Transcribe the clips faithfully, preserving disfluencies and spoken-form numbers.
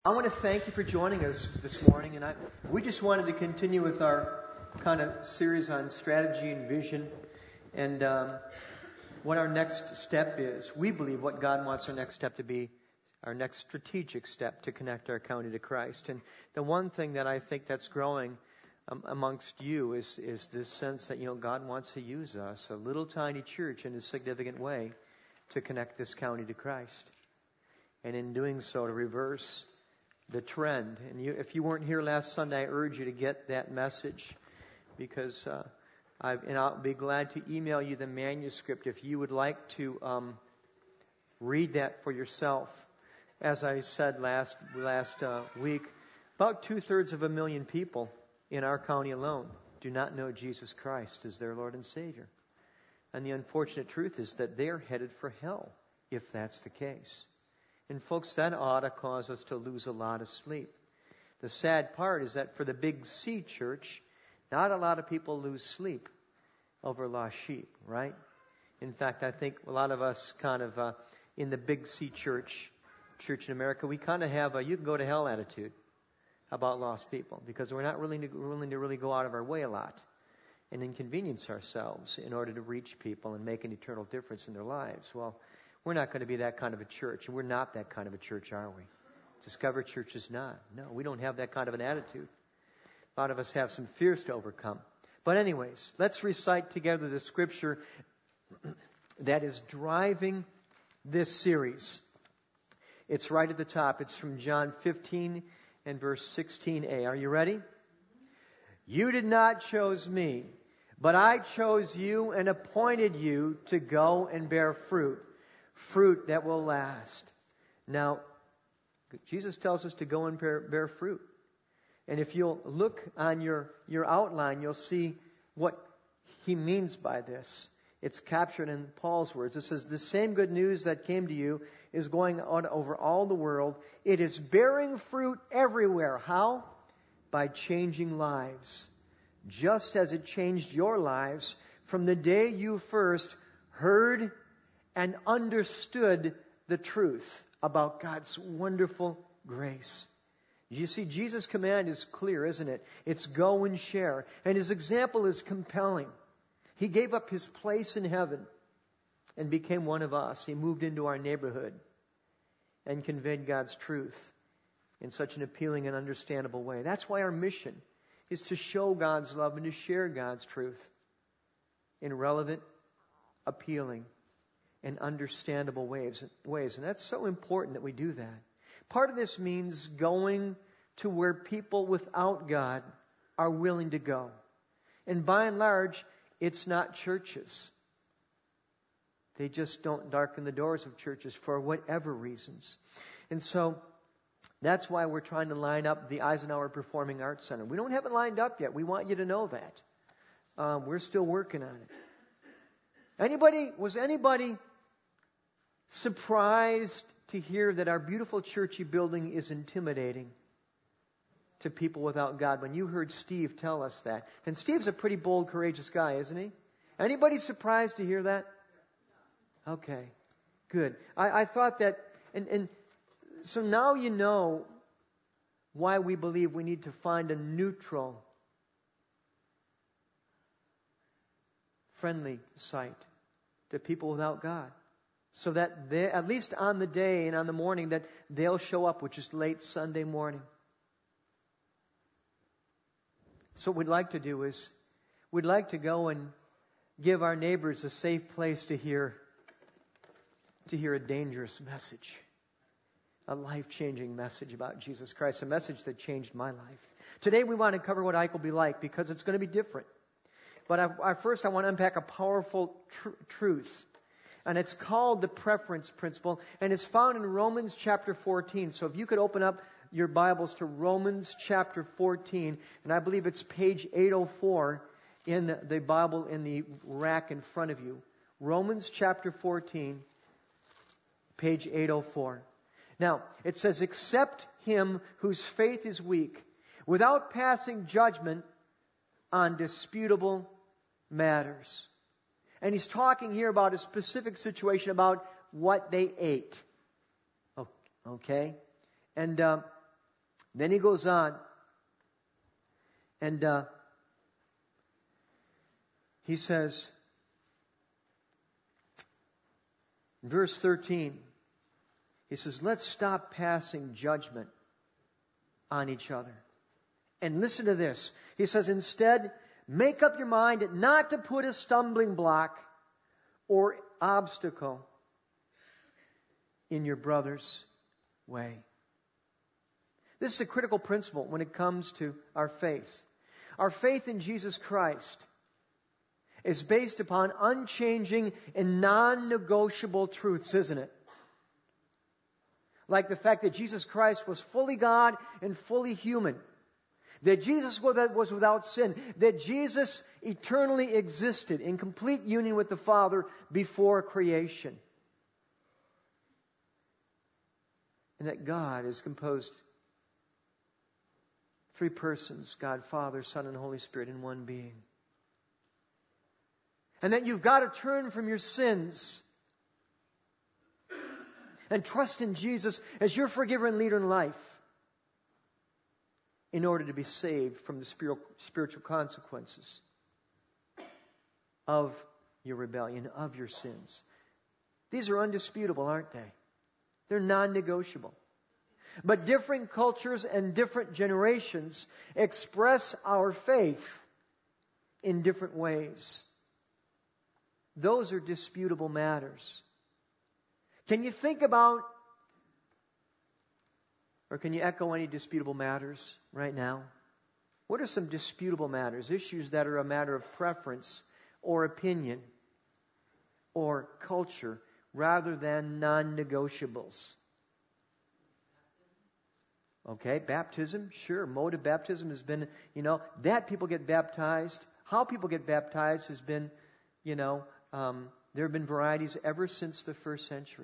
I want to thank you for joining us this morning, and I, we just wanted to continue with our kind of series on strategy and vision, and um, what our next step is. We believe what God wants our next step to be, our next strategic step to connect our county to Christ. And the one thing that I think that's growing um, amongst you is is this sense that, you know, God wants to use us, a little tiny church, in a significant way to connect this county to Christ, and in doing so to reverse the trend. And you, if you weren't here last Sunday, I urge you to get that message, because uh, I've, and I'll be glad to email you the manuscript if you would like to um, read that for yourself. As I said last last uh, week, about two thirds of a million people in our county alone do not know Jesus Christ as their Lord and Savior. And the unfortunate truth is that they are headed for hell if that's the case. And folks, that ought to cause us to lose a lot of sleep. The sad part is that for the Big C church, not a lot of people lose sleep over lost sheep, right? In fact, I think a lot of us kind of, uh, in the Big C church, church in America, we kind of have a you can go to hell attitude about lost people, because we're not really willing to really go out of our way a lot and inconvenience ourselves in order to reach people and make an eternal difference in their lives. Well, we're not going to be that kind of a church, and we're not that kind of a church, are we? Discover Church is not. No, we don't have that kind of an attitude. A lot of us have some fears to overcome. But anyways, let's recite together the scripture that is driving this series. It's right at the top. It's from John fifteen and verse sixteen a. Are you ready? You did not choose me, but I chose you and appointed you to go and bear fruit. Fruit that will last. Now, Jesus tells us to go and bear, bear fruit. And if you'll look on your, your outline, you'll see what he means by this. It's captured in Paul's words. It says, the same good news that came to you is going on over all the world. It is bearing fruit everywhere. How? By changing lives. Just as it changed your lives from the day you first heard and understood the truth about God's wonderful grace. You see, Jesus' command is clear, isn't it? It's go and share. And his example is compelling. He gave up his place in heaven and became one of us. He moved into our neighborhood and conveyed God's truth in such an appealing and understandable way. That's why our mission is to show God's love and to share God's truth in relevant, appealing, and understandable ways, ways. And that's so important that we do that. Part of this means going to where people without God are willing to go. And by and large, it's not churches. They just don't darken the doors of churches for whatever reasons. And so that's why we're trying to line up the Eisenhower Performing Arts Center. We don't have it lined up yet. We want you to know that. Um, we're still working on it. Anybody, was anybody surprised to hear that our beautiful churchy building is intimidating to people without God when you heard Steve tell us that? And Steve's a pretty bold, courageous guy, isn't he? Anybody surprised to hear that? Okay, good. I, I thought that, and, and so now you know why we believe we need to find a neutral, friendly site to people without God. So that they, at least on the day and on the morning that they'll show up, which is late Sunday morning. So what we'd like to do is, we'd like to go and give our neighbors a safe place to hear, to hear a dangerous message. A life-changing message about Jesus Christ. A message that changed my life. Today we want to cover what Ike will be like, because it's going to be different. But I, I, first I want to unpack a powerful tr- truth. And it's called the preference principle. And it's found in Romans chapter fourteen. So if you could open up your Bibles to Romans chapter fourteen. And I believe it's page eight oh four in the Bible in the rack in front of you. Romans chapter fourteen, page eight oh four. Now, it says, accept him whose faith is weak, without passing judgment on disputable matters. And he's talking here about a specific situation about what they ate. Oh, okay? And uh, Then he goes on. And uh, he says, verse thirteen, he says, let's stop passing judgment on each other. And listen to this. He says, instead, make up your mind not to put a stumbling block or obstacle in your brother's way. This is a critical principle when it comes to our faith. Our faith in Jesus Christ is based upon unchanging and non-negotiable truths, isn't it? Like the fact that Jesus Christ was fully God and fully human. That Jesus was without sin. That Jesus eternally existed in complete union with the Father before creation. And that God is composed three persons, God, Father, Son, and Holy Spirit in one being. And that you've got to turn from your sins and trust in Jesus as your forgiver and leader in life in order to be saved from the spiritual consequences of your rebellion, of your sins. These are undisputable, aren't they? They're non-negotiable. But different cultures and different generations express our faith in different ways. Those are disputable matters. Can you think about, or can you echo any disputable matters right now? What are some disputable matters? Issues that are a matter of preference or opinion or culture rather than non-negotiables. Okay, baptism, sure. Mode of baptism has been, you know, that people get baptized. How people get baptized has been, you know, um, there have been varieties ever since the first century.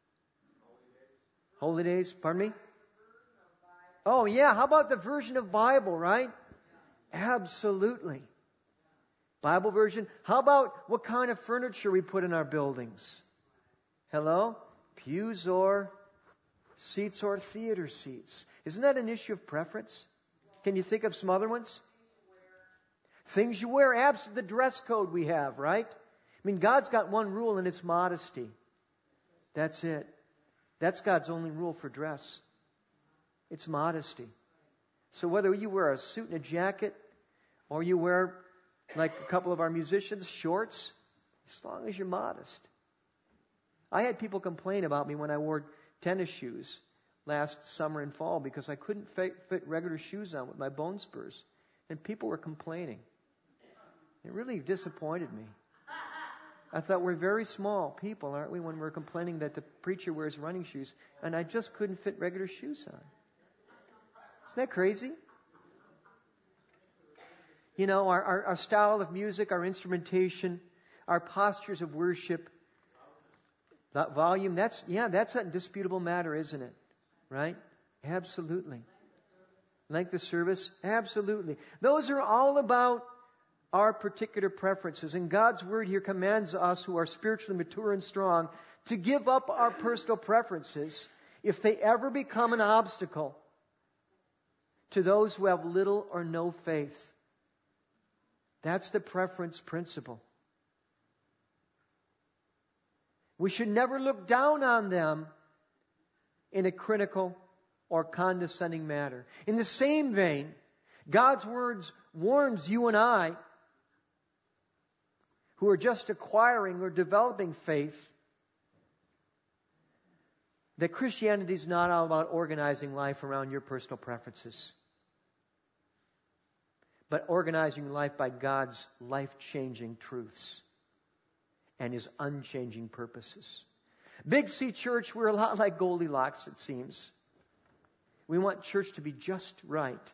Holy days, pardon me? Oh, yeah. How about the version of Bible, right? Absolutely. Bible version. How about what kind of furniture we put in our buildings? Hello? Pews or seats or theater seats. Isn't that an issue of preference? Can you think of some other ones? Things you wear. Absolutely. The dress code we have, right? I mean, God's got one rule and it's modesty. That's it. That's God's only rule for dress. It's modesty. So whether you wear a suit and a jacket or you wear, like a couple of our musicians, shorts, as long as you're modest. I had people complain about me when I wore tennis shoes last summer and fall because I couldn't fit, fit regular shoes on with my bone spurs. And people were complaining. It really disappointed me. I thought we're very small people, aren't we, when we're complaining that the preacher wears running shoes, and I just couldn't fit regular shoes on. Isn't that crazy? You know, our, our, our style of music, our instrumentation, our postures of worship, that volume, that's, yeah, that's a disputable matter, isn't it? Right? Absolutely. Length of service? Absolutely. Those are all about our particular preferences. And God's Word here commands us who are spiritually mature and strong to give up our personal preferences if they ever become an obstacle to those who have little or no faith. That's the preference principle. We should never look down on them in a critical or condescending manner. In the same vein, God's words warns you and I, who are just acquiring or developing faith, that Christianity is not all about organizing life around your personal preferences, but organizing life by God's life-changing truths and His unchanging purposes. Big C Church, we're a lot like Goldilocks, it seems. We want church to be just right.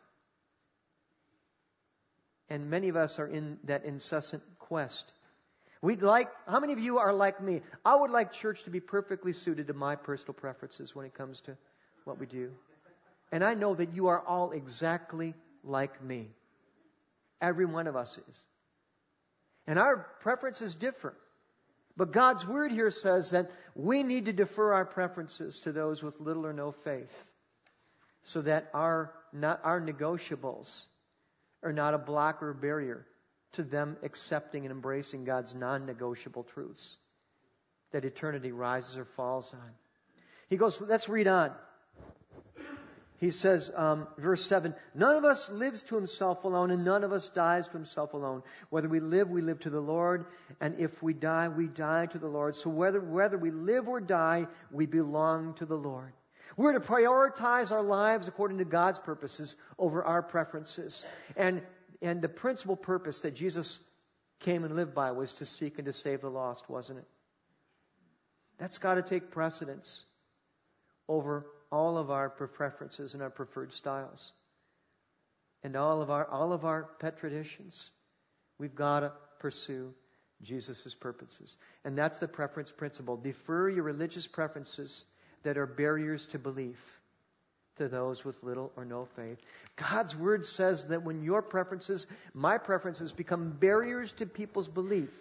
And many of us are in that incessant quest. We'd like, how many of you are like me? I would like church to be perfectly suited to my personal preferences when it comes to what we do. And I know that you are all exactly like me. Every one of us is. And our preferences differ. But God's Word here says that we need to defer our preferences to those with little or no faith. so that our not our negotiables are not a block or a barrier to them accepting and embracing God's non-negotiable truths that eternity rises or falls on. He goes, let's read on. He says, um, verse seven, none of us lives to himself alone, and none of us dies to himself alone. Whether we live, we live to the Lord, and if we die, we die to the Lord. So whether, whether we live or die, we belong to the Lord. We're to prioritize our lives according to God's purposes over our preferences. And, and the principal purpose that Jesus came and lived by was to seek and to save the lost, wasn't it? That's got to take precedence over all of our preferences and our preferred styles. And all of our all of our pet traditions. We've got to pursue Jesus' purposes. And that's the preference principle. Defer your religious preferences that are barriers to belief to those with little or no faith. God's Word says that when your preferences, my preferences, become barriers to people's belief,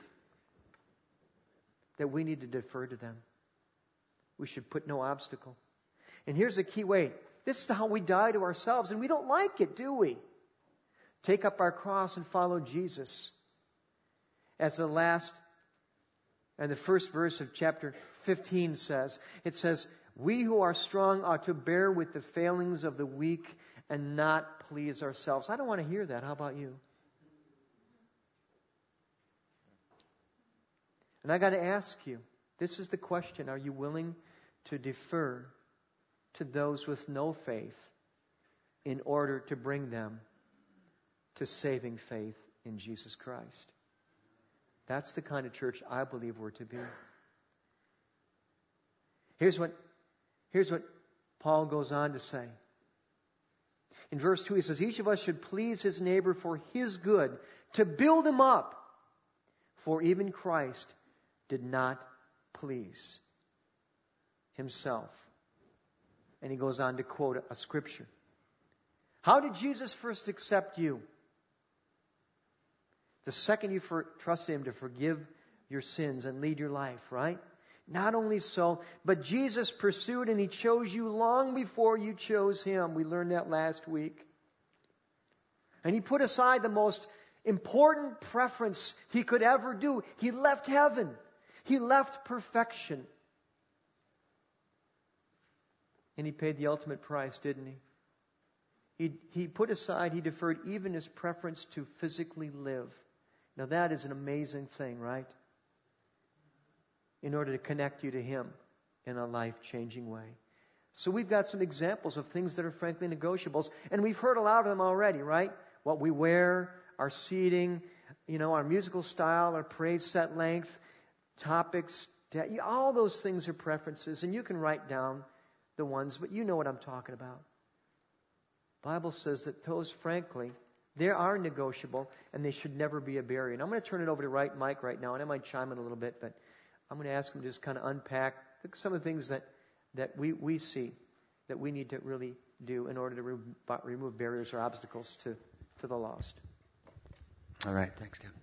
that we need to defer to them. We should put no obstacle. And here's the key way. This is how we die to ourselves, and we don't like it, do we? Take up our cross and follow Jesus. As the last and the first verse of chapter fifteen says, it says, we who are strong ought to bear with the failings of the weak and not please ourselves. I don't want to hear that. How about you? And I got to ask you, this is the question. Are you willing to defer to those with no faith in order to bring them to saving faith in Jesus Christ? That's the kind of church I believe we're to be. Here's what, here's what Paul goes on to say. In verse two, he says, each of us should please his neighbor for his good, to build him up. For even Christ did not please himself. And he goes on to quote a scripture. How did Jesus first accept you? The second you for, trusted him to forgive your sins and lead your life, right? Not only so, but Jesus pursued and he chose you long before you chose him. We learned that last week. And he put aside the most important preference he could ever do. He left heaven. He left perfection. And he paid the ultimate price, didn't he? He, he put aside, he deferred even his preference to physically live. Now that is an amazing thing, right? In order to connect you to him in a life-changing way. So we've got some examples of things that are frankly negotiables. And we've heard a lot of them already, right? What we wear, our seating, you know, our musical style, our praise set length, topics, all those things are preferences. And you can write down the ones, but you know what I'm talking about. The Bible says that those, frankly, they are negotiable and they should never be a barrier. And I'm going to turn it over to right Mike right now, and I might chime in a little bit, but I'm going to ask him to just kind of unpack some of the things that, that we, we see that we need to really do in order to re- remove barriers or obstacles to, to the lost. All right, thanks, Kevin.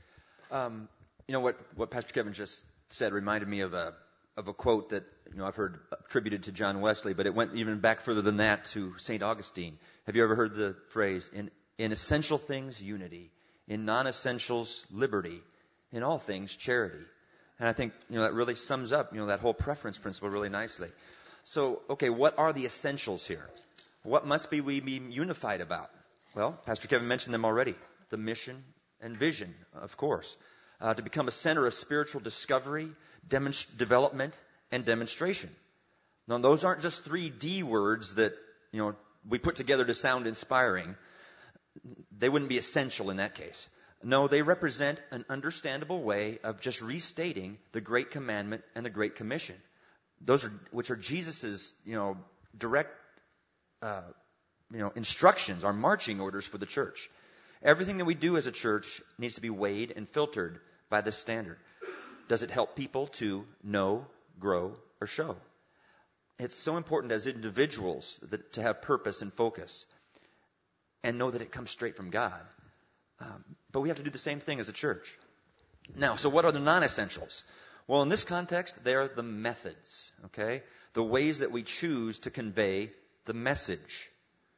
Um, you know what, what Pastor Kevin just said reminded me of a of a quote that, you know, I've heard attributed to John Wesley, but it went even back further than that to Saint Augustine. Have you ever heard the phrase, in, in essential things, unity, in non-essentials, liberty, in all things, charity? And I think, you know, that really sums up, you know, that whole preference principle really nicely. So, okay, what are the essentials here? What must be we be unified about? Well, Pastor Kevin mentioned them already. The mission and vision, of course. Uh, to become a center of spiritual discovery, demonst- development, and demonstration. Now, those aren't just three D words that, you know, we put together to sound inspiring. They wouldn't be essential in that case. No, they represent an understandable way of just restating the Great Commandment and the Great Commission. Those are, which are Jesus's, you know, direct, uh, you know, instructions, our marching orders for the church. Everything that we do as a church needs to be weighed and filtered by this standard. Does it help people to know, grow, or show? It's so important as individuals that, to have purpose and focus and know that it comes straight from God. Um, but we have to do the same thing as a church. Now, so what are the non-essentials? Well, in this context, they are the methods, okay? The ways that we choose to convey the message.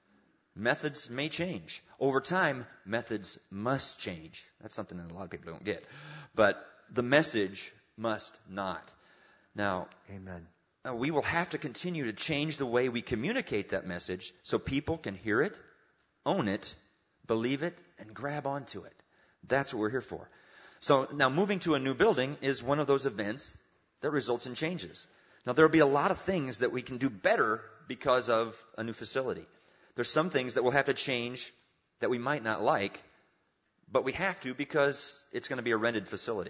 Methods may change. Over time, methods must change. That's something that a lot of people don't get. But the message must not. Now, Amen. Uh, we will have to continue to change the way we communicate that message so people can hear it, own it, believe it, and grab onto it. That's what we're here for. So now moving to a new building is one of those events that results in changes. Now there will be a lot of things that we can do better because of a new facility. There's some things that we'll have to change that we might not like, but we have to because it's going to be a rented facility.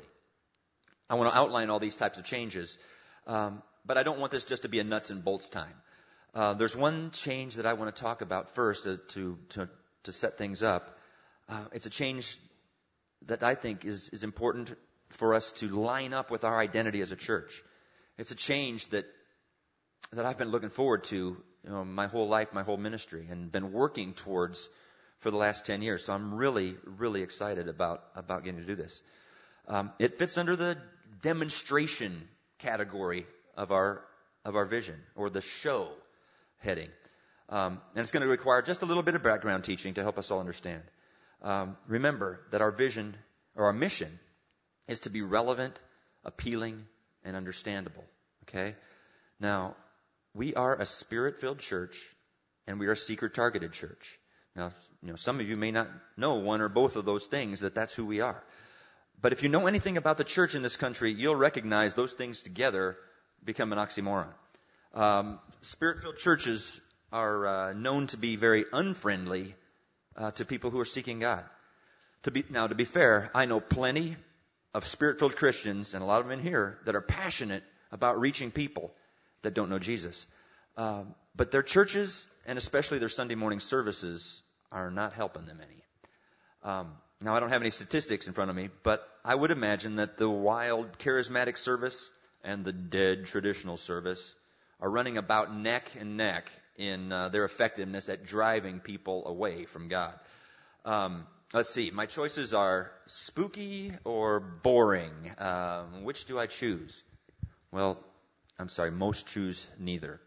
I want to outline all these types of changes, um, but I don't want this just to be a nuts and bolts time. Uh, there's one change that I want to talk about first to to to, to set things up. Uh, it's a change that I think is, is important for us to line up with our identity as a church. It's a change that that I've been looking forward to, you know, my whole life, my whole ministry, and been working towards for the last ten years. So I'm really, really excited about, about getting to do this. Um, it fits under the demonstration category of our of our vision, or the show heading. Um, and it's going to require just a little bit of background teaching to help us all understand. Um, remember that our vision, or our mission, is to be relevant, appealing, and understandable. Okay? Now, we are a Spirit-filled church, and we are a seeker-targeted church. Now, you know, some of you may not know one or both of those things, that that's who we are. But if you know anything about the church in this country, you'll recognize those things together become an oxymoron. Um, Spirit-filled churches are uh, known to be very unfriendly uh, to people who are seeking God. To be, now, to be fair, I know plenty of Spirit-filled Christians, and a lot of them in here, that are passionate about reaching people that don't know Jesus. Um, but their churches, and especially their Sunday morning services, are not helping them any. Um, now, I don't have any statistics in front of me, but I would imagine that the wild charismatic service and the dead traditional service are running about neck and neck in uh, their effectiveness at driving people away from God. Um, let's see. My choices are spooky or boring. Um, which do I choose? Well, I'm sorry, most choose neither.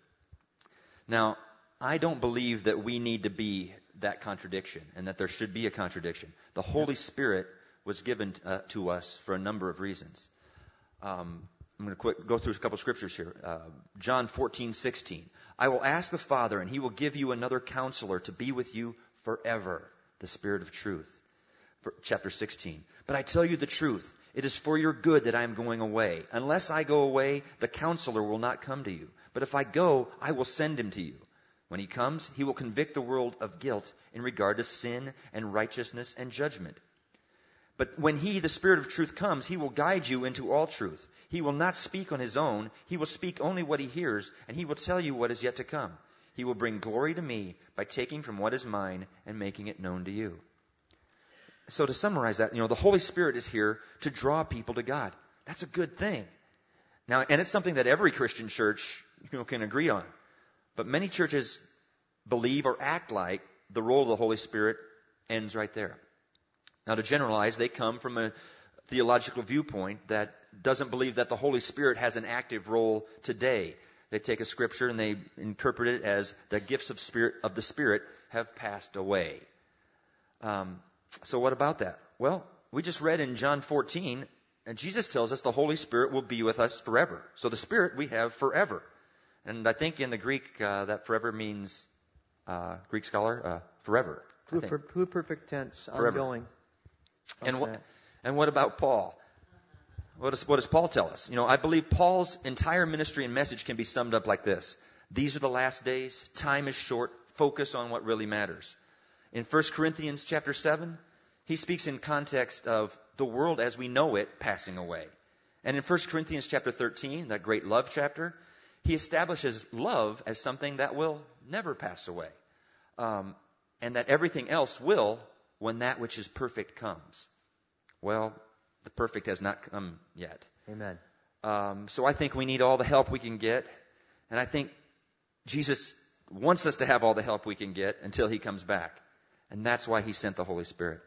Now, I don't believe that we need to be that contradiction and that there should be a contradiction. The Holy Spirit was given uh, to us for a number of reasons. Um, I'm going to quick go through a couple scriptures here. Uh, John fourteen sixteen. I will ask the Father, and He will give you another counselor to be with you forever, the Spirit of truth. For, chapter sixteen. But I tell you the truth. It is for your good that I am going away. Unless I go away, the counselor will not come to you. But if I go, I will send him to you. When he comes, he will convict the world of guilt in regard to sin and righteousness and judgment. But when he, the Spirit of truth, comes, he will guide you into all truth. He will not speak on his own. He will speak only what he hears, and he will tell you what is yet to come. He will bring glory to me by taking from what is mine and making it known to you. So to summarize that, you know, the Holy Spirit is here to draw people to God. That's a good thing. Now, and it's something that every Christian church, you know, can agree on. But many churches believe or act like the role of the Holy Spirit ends right there. Now, to generalize, they come from a theological viewpoint that doesn't believe that the Holy Spirit has an active role today. They take a scripture and they interpret it as the gifts of spirit of the Spirit have passed away. Um, so what about that? Well, we just read in John fourteen, and Jesus tells us the Holy Spirit will be with us forever. So the Spirit we have forever. And I think in the Greek, uh, that forever means, uh, Greek scholar, uh, forever. Who perfect tense, forever. Ongoing. And what, and what about Paul? What does, what does Paul tell us? You know, I believe Paul's entire ministry and message can be summed up like this. These are the last days. Time is short. Focus on what really matters. In First Corinthians chapter seven, he speaks in context of the world as we know it passing away. And in First Corinthians chapter thirteen, that great love chapter, he establishes love as something that will never pass away. Um, and that everything else will when that which is perfect comes. Well, the perfect has not come yet. Amen. Um, so I think we need all the help we can get. And I think Jesus wants us to have all the help we can get until he comes back. And that's why he sent the Holy Spirit.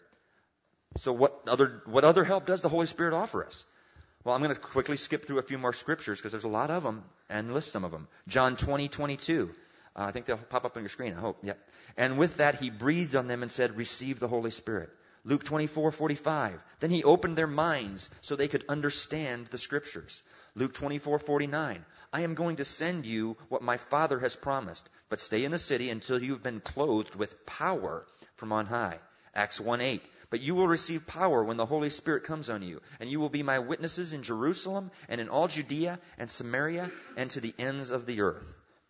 So what other what other help does the Holy Spirit offer us? Well, I'm going to quickly skip through a few more scriptures because there's a lot of them and list some of them. John twenty twenty-two. Uh, I think they'll pop up on your screen, I hope. Yep. And with that, he breathed on them and said, receive the Holy Spirit. Luke twenty-four forty-five. Then he opened their minds so they could understand the Scriptures. Luke twenty-four forty-nine. I am going to send you what my Father has promised, but stay in the city until you've been clothed with power from on high. Acts one eight. But you will receive power when the Holy Spirit comes on you, and you will be my witnesses in Jerusalem and in all Judea and Samaria and to the ends of the earth.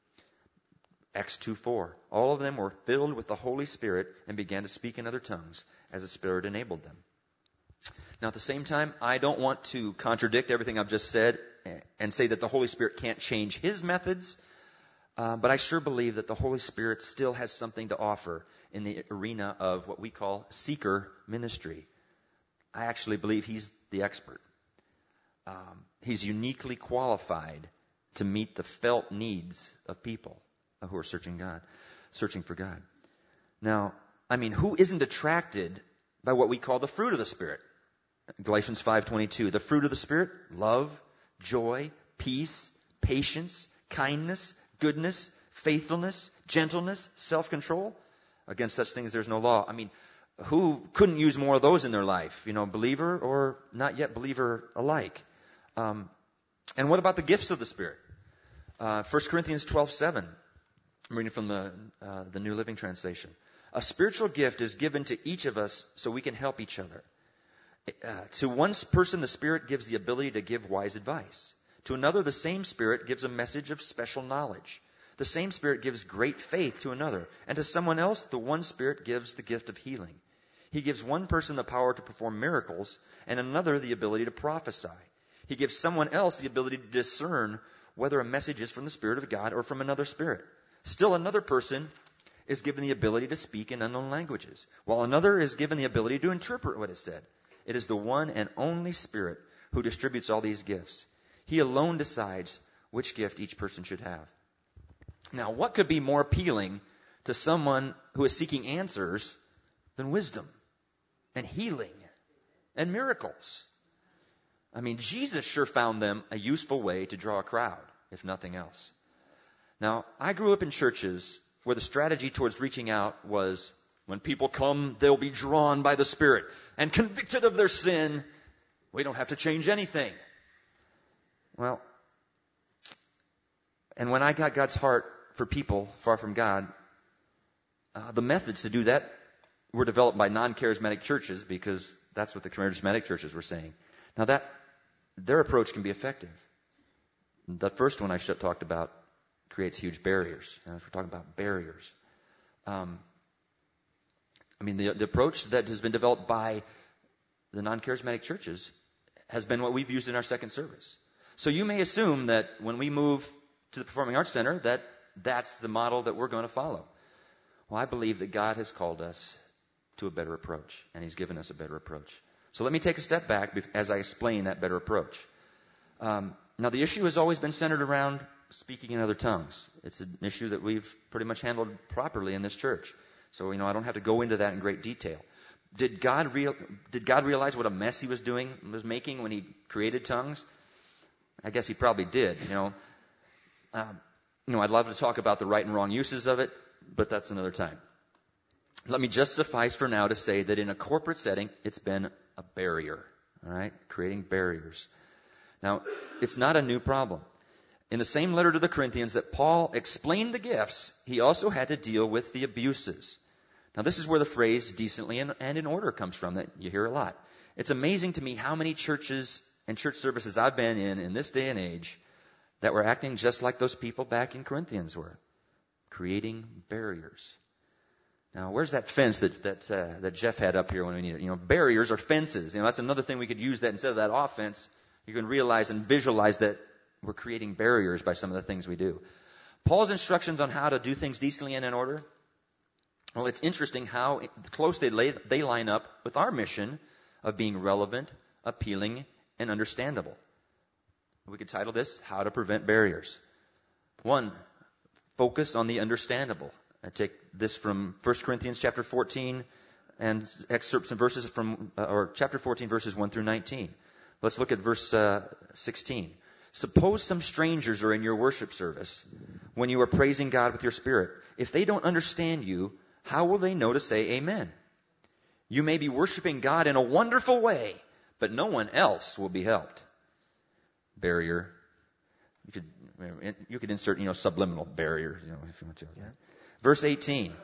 Acts two four. All of them were filled with the Holy Spirit and began to speak in other tongues as the Spirit enabled them. Now, at the same time, I don't want to contradict everything I've just said and say that the Holy Spirit can't change his methods, uh, but I sure believe that the Holy Spirit still has something to offer in the arena of what we call seeker ministry. I actually believe he's the expert. Um, he's uniquely qualified to meet the felt needs of people who are searching God, searching for God. Now, I mean, who isn't attracted by what we call the fruit of the Spirit? Galatians five twenty-two. The fruit of the Spirit: love, joy, peace, patience, kindness, goodness, faithfulness, gentleness, self-control. Against such things there's no law. I mean, who couldn't use more of those in their life? You know, believer or not yet believer alike. Um, and what about the gifts of the Spirit? Uh, First Corinthians twelve seven. I'm reading from the uh, the New Living Translation. A spiritual gift is given to each of us so we can help each other. Uh, to one person, the Spirit gives the ability to give wise advice. To another, the same Spirit gives a message of special knowledge. The same Spirit gives great faith to another. And to someone else, the one Spirit gives the gift of healing. He gives one person the power to perform miracles and another the ability to prophesy. He gives someone else the ability to discern whether a message is from the Spirit of God or from another spirit. Still another person is given the ability to speak in unknown languages, while another is given the ability to interpret what is said. It is the one and only Spirit who distributes all these gifts. He alone decides which gift each person should have. Now, what could be more appealing to someone who is seeking answers than wisdom and healing and miracles? I mean, Jesus sure found them a useful way to draw a crowd, if nothing else. Now, I grew up in churches where the strategy towards reaching out was, when people come, they'll be drawn by the Spirit and convicted of their sin. We don't have to change anything. Well, and when I got God's heart for people far from God, uh, the methods to do that were developed by non-charismatic churches, because that's what the charismatic churches were saying. Now that, their approach can be effective. The first one I should have talked about creates huge barriers. Now, if we're talking about barriers. Um, I mean, the, the approach that has been developed by the non-charismatic churches has been what we've used in our second service. So you may assume that when we move to the Performing Arts Center, that that's the model that we're going to follow. Well, I believe that God has called us to a better approach, and He's given us a better approach. So let me take a step back as I explain that better approach. Um, now, the issue has always been centered around speaking in other tongues. It's an issue that we've pretty much handled properly in this church. So, you know, I don't have to go into that in great detail. Did God real, did God realize what a mess He was doing, was making when He created tongues? I guess He probably did, you know. Um, you know, I'd love to talk about the right and wrong uses of it, but that's another time. Let me just suffice for now to say that in a corporate setting, it's been a barrier, all right, creating barriers. Now, it's not a new problem. In the same letter to the Corinthians that Paul explained the gifts, he also had to deal with the abuses. Now, this is where the phrase decently and in order comes from, that you hear a lot. It's amazing to me how many churches and church services I've been in in this day and age that were acting just like those people back in Corinthians were, creating barriers. Now, where's that fence that that uh, that Jeff had up here when we needed it? You know, barriers are fences. You know, that's another thing we could use that instead of that offense. You can realize and visualize that we're creating barriers by some of the things we do. Paul's instructions on how to do things decently and in order, well, it's interesting how close they lay, they line up with our mission of being relevant, appealing, and understandable. We could title this, How to Prevent Barriers. One, focus on the understandable. I take this from First Corinthians chapter fourteen and excerpt some verses from, uh, or chapter fourteen, verses one through nineteen. Let's look at verse uh, sixteen. Suppose some strangers are in your worship service when you are praising God with your spirit. If they don't understand you, how will they know to say amen? You may be worshiping God in a wonderful way, but no one else will be helped. Barrier. You could, you could insert, you know, subliminal barrier, you know, if you want to. Yeah. Verse eighteen.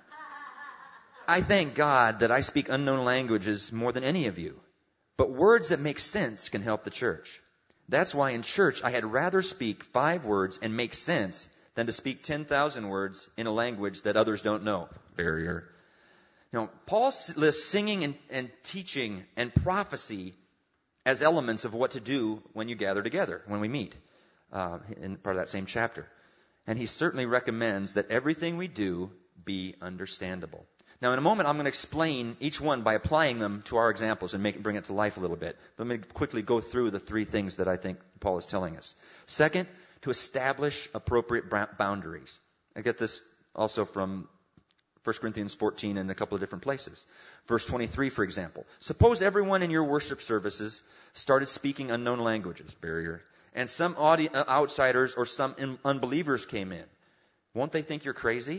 I thank God that I speak unknown languages more than any of you, but words that make sense can help the church. That's why in church I had rather speak five words and make sense than to speak ten thousand words in a language that others don't know. Barrier. You know, Paul lists singing and, and teaching and prophecy as elements of what to do when you gather together, when we meet, uh, in part of that same chapter. And he certainly recommends that everything we do be understandable. Now, in a moment, I'm going to explain each one by applying them to our examples and make, bring it to life a little bit. Let me quickly go through the three things that I think Paul is telling us. Second, to establish appropriate boundaries. I get this also from First Corinthians fourteen and a couple of different places. Verse twenty-three, for example. Suppose everyone in your worship services started speaking unknown languages, barrier, and some audi- outsiders or some in- unbelievers came in. Won't they think you're crazy?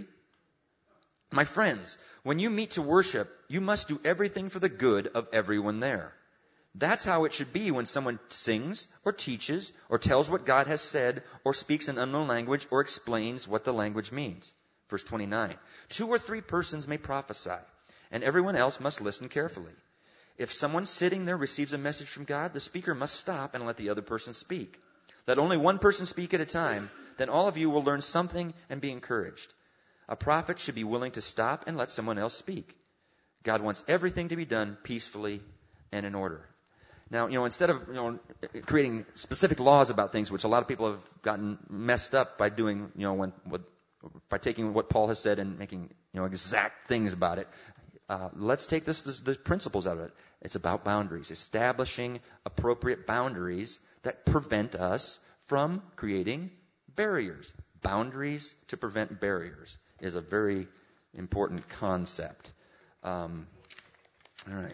My friends, when you meet to worship, you must do everything for the good of everyone there. That's how it should be when someone sings or teaches or tells what God has said or speaks an unknown language or explains what the language means. Verse twenty-nine, two or three persons may prophesy, and everyone else must listen carefully. If someone sitting there receives a message from God, the speaker must stop and let the other person speak. Let only one person speak at a time, then all of you will learn something and be encouraged. A prophet should be willing to stop and let someone else speak. God wants everything to be done peacefully and in order. Now, you know, instead of, you know, creating specific laws about things, which a lot of people have gotten messed up by doing, you know, when, what, by taking what Paul has said and making, you know, exact things about it, uh, let's take this, this, the principles out of it. It's about boundaries, establishing appropriate boundaries that prevent us from creating barriers. Boundaries to prevent barriers is a very important concept. Um, all right.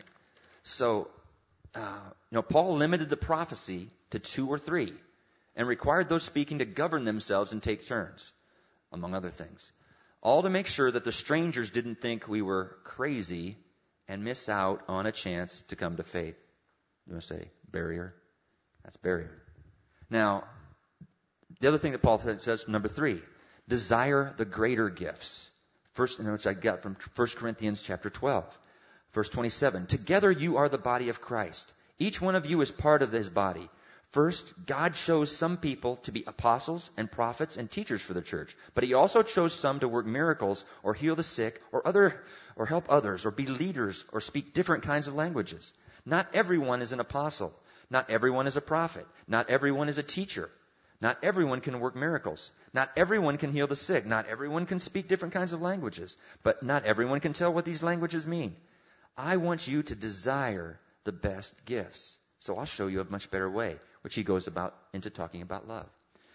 So, uh, you know, Paul limited the prophecy to two or three and required those speaking to govern themselves and take turns, among other things. All to make sure that the strangers didn't think we were crazy and miss out on a chance to come to faith. You want to say barrier? That's barrier. Now, the other thing that Paul says, number three, desire the greater gifts. First, which I got from First Corinthians chapter twelve, verse twenty-seven. Together you are the body of Christ. Each one of you is part of his body. First, God chose some people to be apostles and prophets and teachers for the church, but he also chose some to work miracles or heal the sick or other or help others or be leaders or speak different kinds of languages. Not everyone is an apostle. Not everyone is a prophet. Not everyone is a teacher. Not everyone can work miracles. Not everyone can heal the sick. Not everyone can speak different kinds of languages. But not everyone can tell what these languages mean. I want you to desire the best gifts. So I'll show you a much better way, which he goes about into talking about love.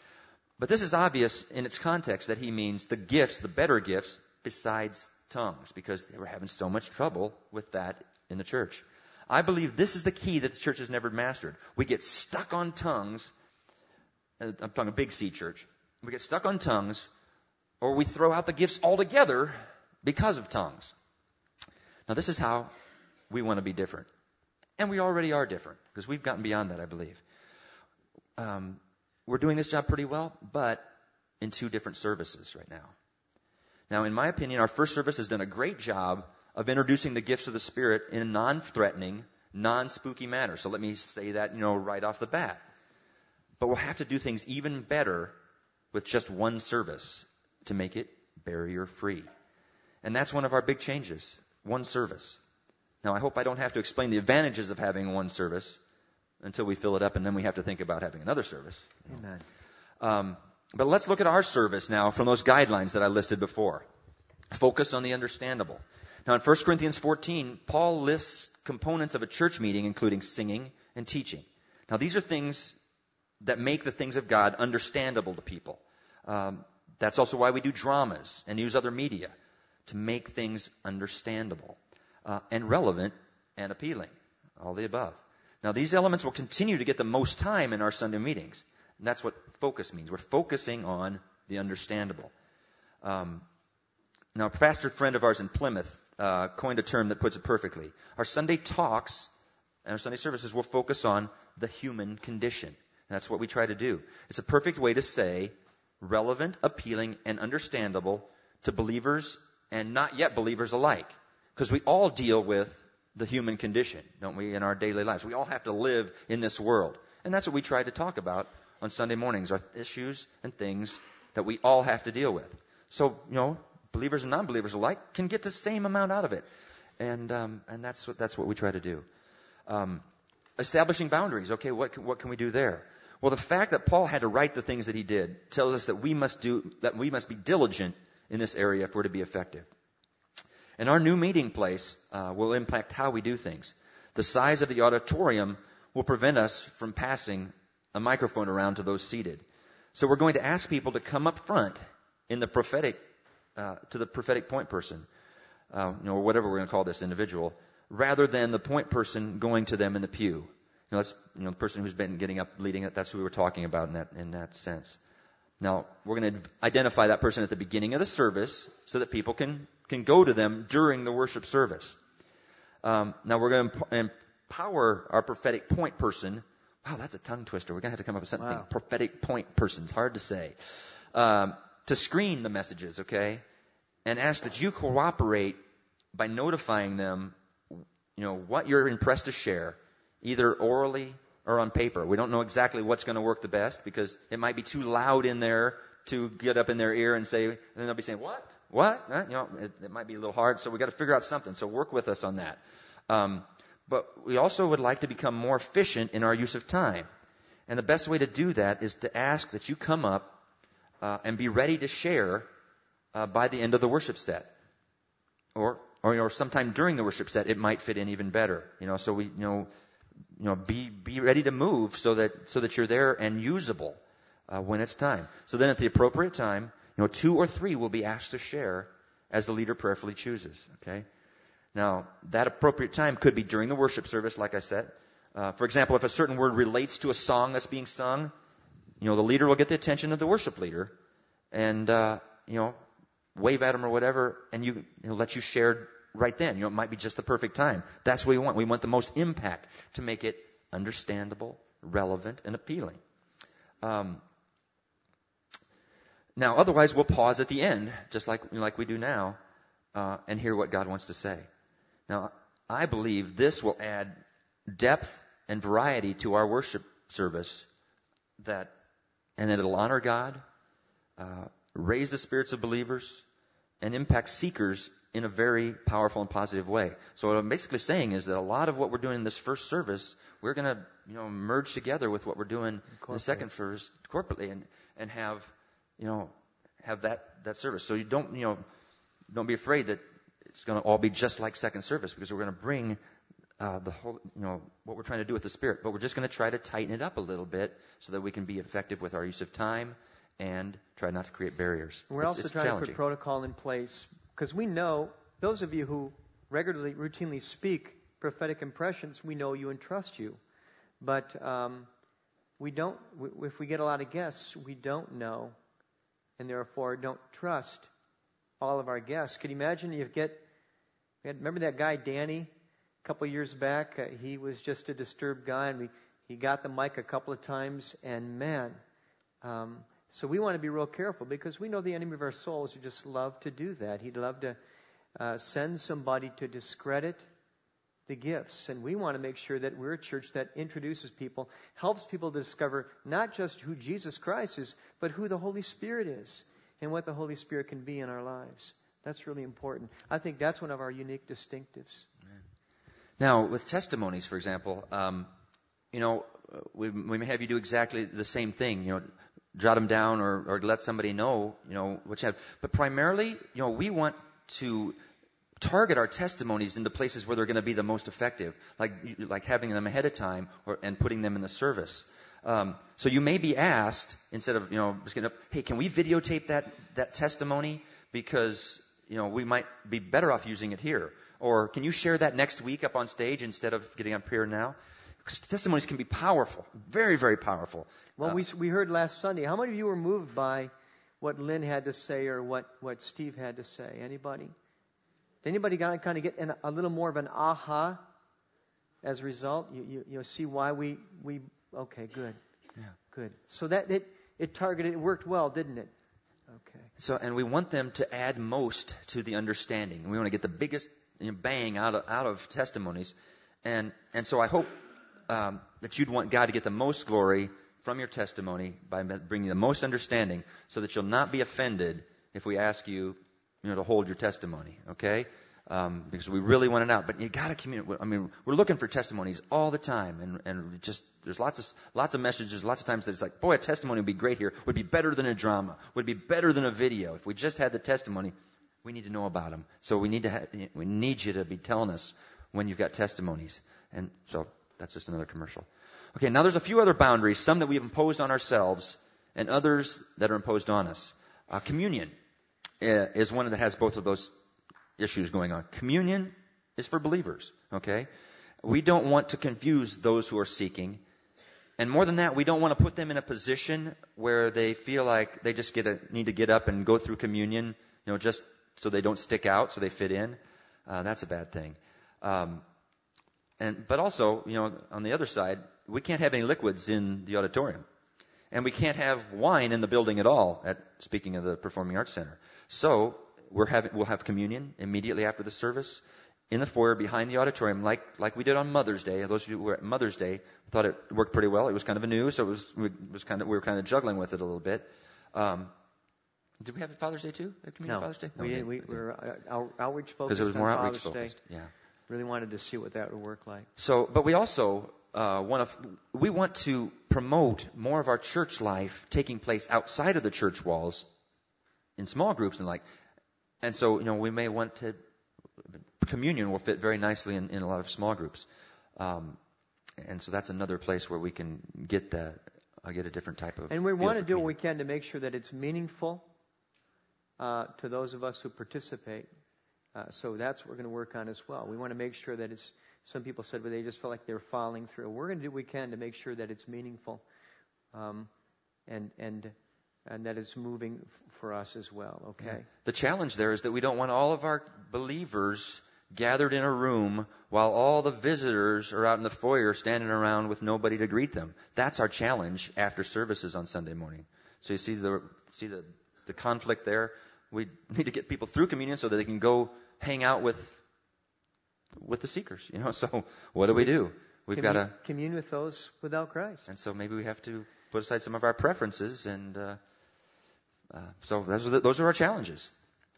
But this is obvious in its context that he means the gifts, the better gifts, besides tongues, because they were having so much trouble with that in the church. I believe this is the key that the church has never mastered. We get stuck on tongues. I'm talking a big C church. We get stuck on tongues, or we throw out the gifts altogether because of tongues. Now, this is how we want to be different. And we already are different, because we've gotten beyond that, I believe. Um, we're doing this job pretty well, but in two different services right now. Now, in my opinion, our first service has done a great job of introducing the gifts of the Spirit in a non-threatening, non-spooky manner. So let me say that, you know, right off the bat. But we'll have to do things even better with just one service to make it barrier-free. And that's one of our big changes, one service. Now, I hope I don't have to explain the advantages of having one service until we fill it up, and then we have to think about having another service. Amen. Um, but let's look at our service now from those guidelines that I listed before. Focus on the understandable. Now, in First Corinthians fourteen, Paul lists components of a church meeting, including singing and teaching. Now, these are things that make the things of God understandable to people. Um, that's also why we do dramas and use other media, to make things understandable uh, and relevant and appealing, all the above. Now, these elements will continue to get the most time in our Sunday meetings. And that's what focus means. We're focusing on the understandable. Um, now, a pastor friend of ours in Plymouth uh, coined a term that puts it perfectly. Our Sunday talks and our Sunday services will focus on the human condition. And that's what we try to do. It's a perfect way to say relevant, appealing, and understandable to believers and not yet believers alike. Because we all deal with the human condition, don't we, in our daily lives. We all have to live in this world. And that's what we try to talk about on Sunday mornings, are issues and things that we all have to deal with. So, you know, believers and non-believers alike can get the same amount out of it. And um, and that's what that's what we try to do. Um, establishing boundaries. Okay, what can, what can we do there? Well, the fact that Paul had to write the things that he did tells us that we must do that we must be diligent in this area for it to be effective. And our new meeting place uh, will impact how we do things. The size of the auditorium will prevent us from passing a microphone around to those seated. So we're going to ask people to come up front in the prophetic, uh, to the prophetic point person, uh, you know, or whatever we're going to call this individual, rather than the point person going to them in the pew. You know, that's, you know, the person who's been getting up, leading it. That's who we were talking about in that, in that sense. Now, we're going to identify that person at the beginning of the service so that people can, can go to them during the worship service. Um, now, we're going to empower our prophetic point person. Wow, that's a tongue twister. We're going to have to come up with something. Wow. Prophetic point person. It's hard to say. Um, to screen the messages, okay? And ask that you cooperate by notifying them, you know, what you're impressed to share, either orally or on paper. We don't know exactly what's going to work the best because it might be too loud in there to get up in their ear and say, and then they'll be saying, what? What? Uh, you know, it, it might be a little hard, so we've got to figure out something. So work with us on that. Um, but we also would like to become more efficient in our use of time. And the best way to do that is to ask that you come up uh, and be ready to share uh, by the end of the worship set. Or, or, or sometime during the worship set, it might fit in even better. You know, so we, you know, you know, be, be ready to move so that, so that you're there and usable uh, when it's time. So then at the appropriate time, you know, two or three will be asked to share as the leader prayerfully chooses, okay? Now, that appropriate time could be during the worship service, like I said. Uh, for example, if a certain word relates to a song that's being sung, you know, the leader will get the attention of the worship leader and, uh, you know, wave at him or whatever, and you, he'll let you share right then. You know, it might be just the perfect time. That's what we want. We want the most impact to make it understandable, relevant, and appealing. Um, now, otherwise, we'll pause at the end, just like, like we do now, uh, and hear what God wants to say. Now, I believe this will add depth and variety to our worship service, that, and that it'll honor God, uh, raise the spirits of believers, and impact seekers in a very powerful and positive way. So what I'm basically saying is that a lot of what we're doing in this first service, we're going to, you know, merge together with what we're doing in the second service corporately, and, and have, you know, have that, that service. So you don't, you know, don't be afraid that it's going to all be just like second service, because we're going to bring uh, the whole, you know, what we're trying to do with the Spirit. But we're just going to try to tighten it up a little bit so that we can be effective with our use of time and try not to create barriers. We're it's, also it's trying to put protocol in place, because we know, those of you who regularly, routinely speak prophetic impressions, we know you and trust you. But um, we don't, if we get a lot of guests, we don't know, and therefore don't trust all of our guests. Could you imagine you get, remember that guy Danny a couple of years back? Uh, he was just a disturbed guy, and we, he got the mic a couple of times, and man, um, so we want to be real careful, because we know the enemy of our souls would just love to do that. He'd love to uh, send somebody to discredit the gifts. And we want to make sure that we're a church that introduces people, helps people to discover not just who Jesus Christ is, but who the Holy Spirit is and what the Holy Spirit can be in our lives. That's really important. I think that's one of our unique distinctives. Now, with testimonies, for example, um, you know, we, we may have you do exactly the same thing, you know, jot them down or, or let somebody know, you know, what you have. But primarily, you know, we want to target our testimonies into places where they're going to be the most effective, like like having them ahead of time or, and putting them in the service. Um, so you may be asked, instead of, you know, just getting up, hey, can we videotape that, that testimony? Because, you know, we might be better off using it here. Or can you share that next week up on stage instead of getting up here now? Because testimonies can be powerful, very, very powerful. Well, uh, we we heard last Sunday. How many of you were moved by what Lynn had to say or what, what Steve had to say? Anybody? Did anybody got kind of get an, a little more of an aha as a result? You you you see why we we okay, good, yeah, good. So that it it targeted, it worked well, didn't it? Okay. So, and we want them to add most to the understanding. We want to get the biggest, you know, bang out of out of testimonies, and and so I hope um, that you'd want God to get the most glory from your testimony by bringing the most understanding, so that you'll not be offended if we ask you, you know, to hold your testimony. Okay. Um, because we really want it out, but you got to communicate. I mean, we're looking for testimonies all the time, and and just there's lots of lots of messages, lots of times that it's like, boy, a testimony would be great here. Would be better than a drama. Would be better than a video. If we just had the testimony, we need to know about them. So we need to ha- we need you to be telling us when you've got testimonies. And so that's just another commercial. Okay, now there's a few other boundaries, some that we've imposed on ourselves, and others that are imposed on us. Uh, communion uh, is one that has both of those issues going on. Communion is for believers, okay? We don't want to confuse those who are seeking. And more than that, we don't want to put them in a position where they feel like they just get a, need to get up and go through communion, you know, just so they don't stick out, so they fit in. Uh, that's a bad thing. Um, and but also, you know, on the other side, we can't have any liquids in the auditorium. And we can't have wine in the building at all, at speaking of the Performing Arts Center. So We're having, we'll have communion immediately after the service in the foyer behind the auditorium, like like we did on Mother's Day. Those of you who were at Mother's Day thought it worked pretty well. It was kind of a new, so it was it was kind of we were kind of juggling with it a little bit. Um, did we have Father's Day too? At communion no, Father's Day? No, we, we, we were uh, outreach focused. Because it was more on outreach Father's focused. Day. Yeah. Really wanted to see what that would work like. So, but we also uh, want to we want to promote more of our church life taking place outside of the church walls, in small groups and like. And so, you know, we may want to, communion will fit very nicely in, in a lot of small groups. Um, and so that's another place where we can get that, uh, get a different type of. And we want to do communion. what we can to make sure that it's meaningful uh, to those of us who participate. Uh, so that's what we're going to work on as well. We want to make sure that it's, some people said, well, they just felt like they're following through. We're going to do what we can to make sure that it's meaningful. Um, and, and, And that is moving f- for us as well, okay? Yeah. The challenge there is that we don't want all of our believers gathered in a room while all the visitors are out in the foyer standing around with nobody to greet them. That's our challenge after services on Sunday morning. So you see the see the, the conflict there? We need to get people through communion so that they can go hang out with with the seekers. You know, so what so do we, we do? We've got to commune with those without Christ. And so maybe we have to put aside some of our preferences and uh Uh, so those are, the, those are our challenges.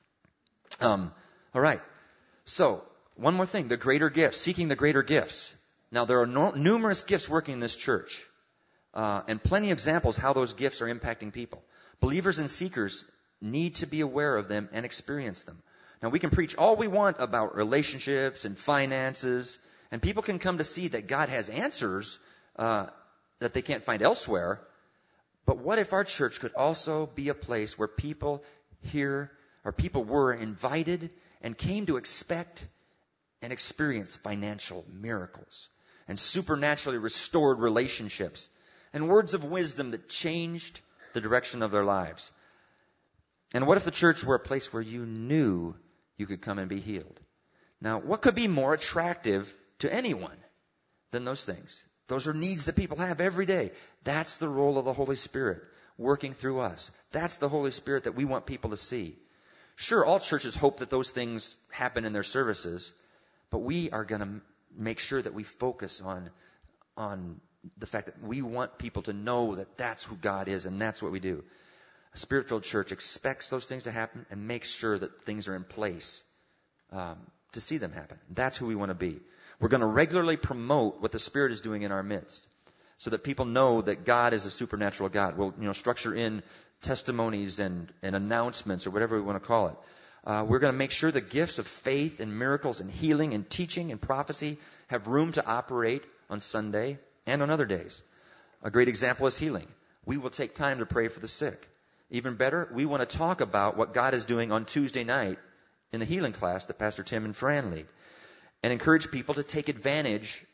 Um, all right. So one more thing, the greater gifts, seeking the greater gifts. Now there are no, numerous gifts working in this church, uh, and plenty of examples how those gifts are impacting people. Believers and seekers need to be aware of them and experience them. Now we can preach all we want about relationships and finances, and people can come to see that God has answers uh, that they can't find elsewhere. But what if our church could also be a place where people here, or people were invited and came to expect and experience financial miracles and supernaturally restored relationships and words of wisdom that changed the direction of their lives? And what if the church were a place where you knew you could come and be healed? Now, what could be more attractive to anyone than those things? Those are needs that people have every day. That's the role of the Holy Spirit working through us. That's the Holy Spirit that we want people to see. Sure, all churches hope that those things happen in their services, but we are going to make sure that we focus on, on the fact that we want people to know that that's who God is and that's what we do. A Spirit-filled church expects those things to happen and makes sure that things are in place um, to see them happen. That's who we want to be. We're going to regularly promote what the Spirit is doing in our midst so that people know that God is a supernatural God. We'll, you know, structure in testimonies and, and announcements or whatever we want to call it. Uh, we're going to make sure the gifts of faith and miracles and healing and teaching and prophecy have room to operate on Sunday and on other days. A great example is healing. We will take time to pray for the sick. Even better, we want to talk about what God is doing on Tuesday night in the healing class that Pastor Tim and Fran lead, and encourage people to take advantage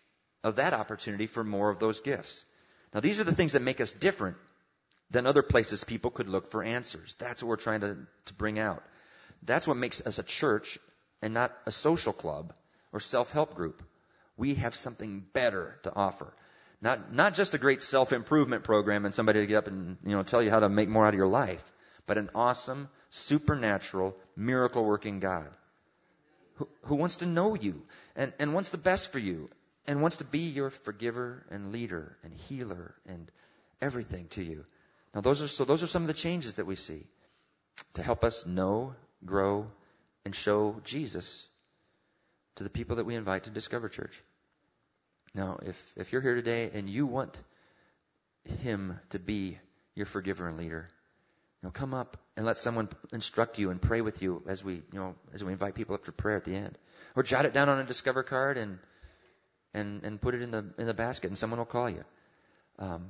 of that opportunity for more of those gifts. Now, these are the things that make us different than other places people could look for answers. That's what we're trying to, to bring out. That's what makes us a church and not a social club or self-help group. We have something better to offer. Not not just a great self-improvement program and somebody to get up and, you know, tell you how to make more out of your life, but an awesome, supernatural, miracle-working God who, who wants to know you and, and wants the best for you and wants to be your forgiver and leader and healer and everything to you. Now, those are so those are some of the changes that we see to help us know, grow, and show Jesus to the people that we invite to Discover Church. Now, if, if you're here today and you want Him to be your forgiver and leader, you know, come up and let someone instruct you and pray with you as we, you know, as we invite people up to prayer at the end. Or jot it down on a Discover card and and and put it in the in the basket, and someone will call you. Um,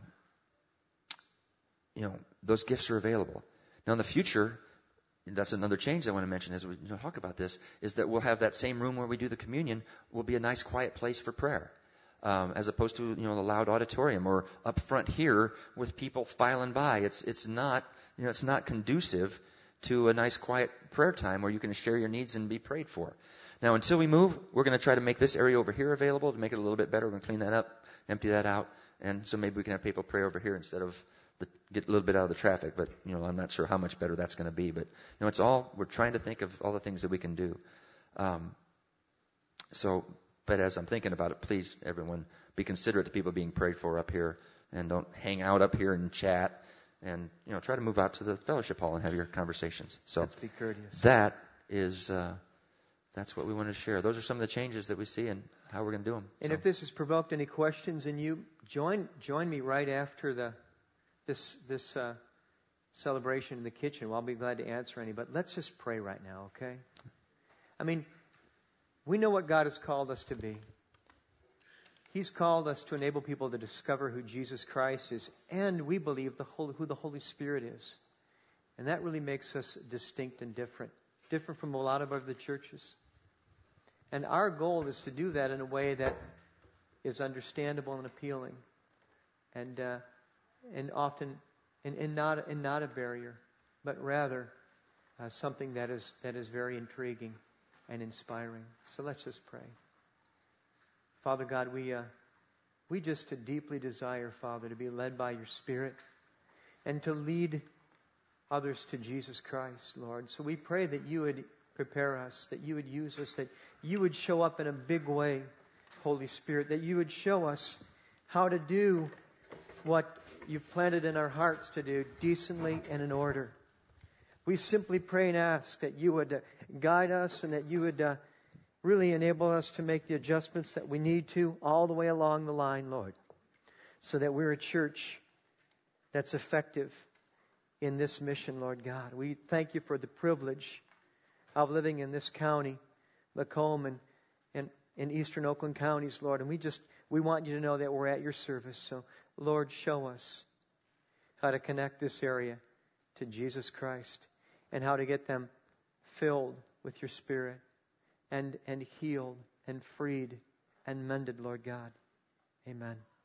you know, those gifts are available. Now, in the future, that's another change I want to mention as we you know, talk about this, is that we'll have that same room where we do the communion will be a nice, quiet place for prayer. Um, as opposed to, you know, the loud auditorium or up front here with people filing by. It's, it's not, you know, it's not conducive to a nice quiet prayer time where you can share your needs and be prayed for. Now, until we move, we're going to try to make this area over here available to make it a little bit better. We're going to clean that up, empty that out. And so maybe we can have people pray over here instead of the, get a little bit out of the traffic. But, you know, I'm not sure how much better that's going to be. But, you know, it's all, we're trying to think of all the things that we can do. Um, so, But as I'm thinking about it, please, everyone, be considerate to people being prayed for up here, and don't hang out up here and chat. And, you know, try to move out to the fellowship hall and have your conversations. So let's be courteous. That is, uh, that's what we want to share. Those are some of the changes that we see and how we're going to do them. And so. if this has provoked any questions in you, join join me right after the this this uh, celebration in the kitchen. Well, I'll be glad to answer any. But let's just pray right now, okay? I mean, we know what God has called us to be. He's called us to enable people to discover who Jesus Christ is, and we believe the Holy, who the Holy Spirit is. And that really makes us distinct and different, different from a lot of other churches. And our goal is to do that in a way that is understandable and appealing, and uh, and often and, and not and not a barrier, but rather uh, something that is that is very intriguing and inspiring. So let's just pray. Father God, we uh, we just deeply desire, Father, to be led by your Spirit and to lead others to Jesus Christ, Lord. So we pray that you would prepare us, that you would use us, that you would show up in a big way, Holy Spirit, that you would show us how to do what you've planted in our hearts to do decently and in order. We simply pray and ask that you would uh, guide us and that you would uh, really enable us to make the adjustments that we need to all the way along the line, Lord, so that we're a church that's effective in this mission, Lord God. We thank you for the privilege of living in this county, Macomb and, and in eastern Oakland counties, Lord. And we just, we want you to know that we're at your service. So, Lord, show us how to connect this area to Jesus Christ and how to get them filled with your Spirit and, and healed and freed and mended, Lord God. Amen.